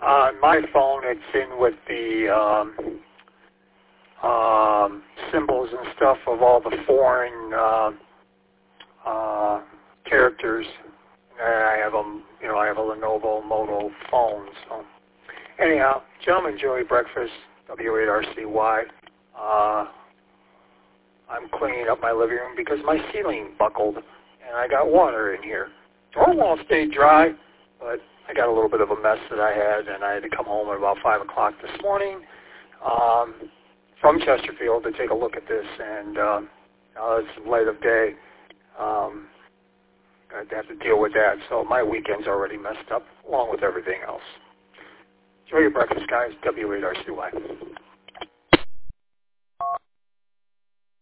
On my phone, it's in with the symbols and stuff of all the foreign characters. I have I have a Lenovo Moto phone. So anyhow, gentlemen, enjoy breakfast. W8RCY. I'm cleaning up my living room because my ceiling buckled, and I got water in here. Door wall stayed dry, but I got a little bit of a mess that I had, and I had to come home at about 5 o'clock this morning from Chesterfield to take a look at this, and it's light of day. I have to deal with that, so my weekend's already messed up, along with everything else. Enjoy your breakfast, guys. W8RCY.